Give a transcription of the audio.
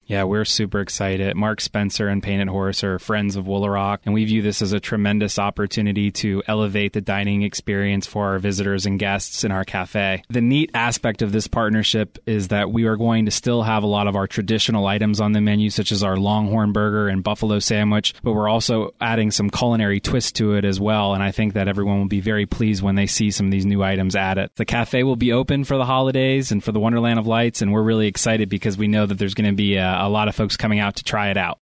Yeah, we're super excited. Mark Spencer and Painted Horse are friends of Woolaroc, and we view this as a tremendous opportunity to elevate the dining experience for our visitors and guests in our cafe. The neat aspect of this partnership is that we are going to still have a lot of our traditional items on the menu, such as our Longhorn Burger and Buffalo Sandwich, but we're also adding some culinary twist to it as well, and I think that everyone will be very pleased when they see some of these new items added. The cafe will be open for the holidays and for the Wonderland of Lights, and we're really excited because we know that there's going to be a lot of folks coming out to try it out.